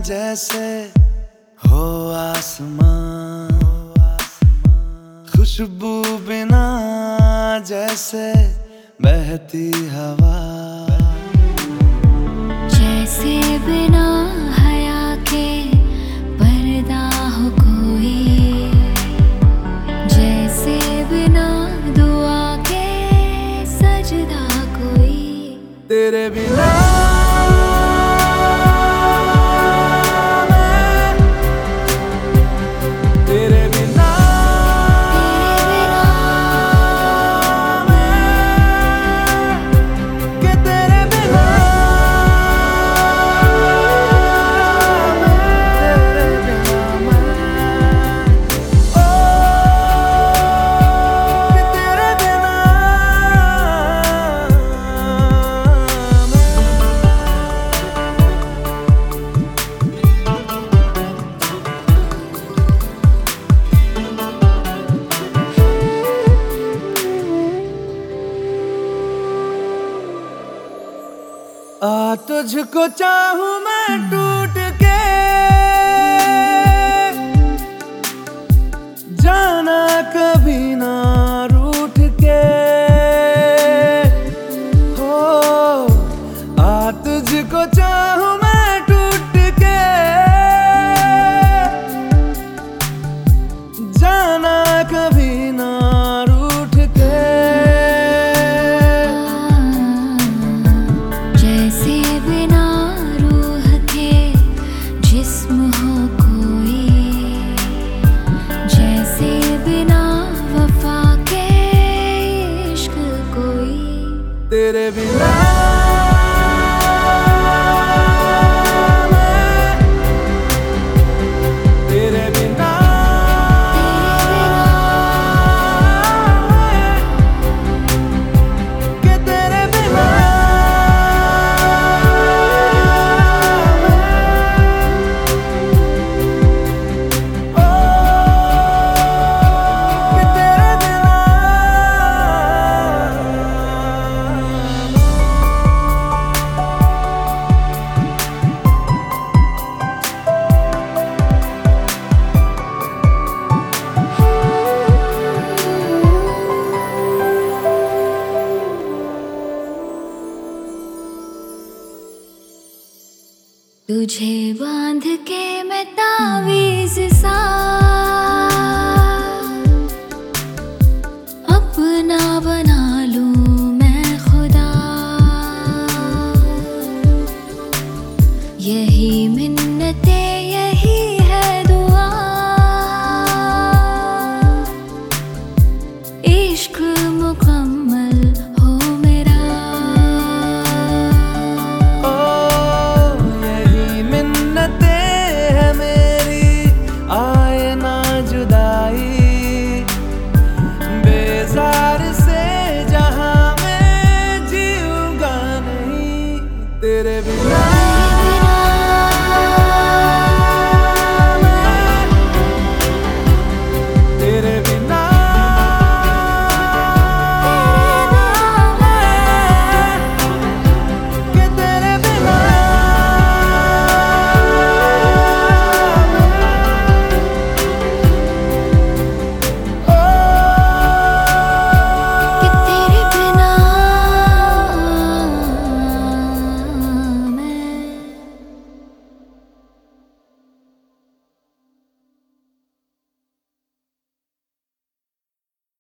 जैसे हो आसमां, खुशबू बिना जैसे बहती हवा, जैसे बिना हया के पर्दा हो कोई, जैसे बिना दुआ के सजदा कोई। तेरे बिना तुझको चाहूं मैं टूट के, जाना कभी ना रूठ के हो। तुझको चाहूं मैं टूट के, जाना कभी ना रूठ के। जैसे बिना रूह के जिस्म हो कोई, जैसे बिना वफा के इश्क कोई। तेरे बिना तुझे बांध के मैं तावीज़ सा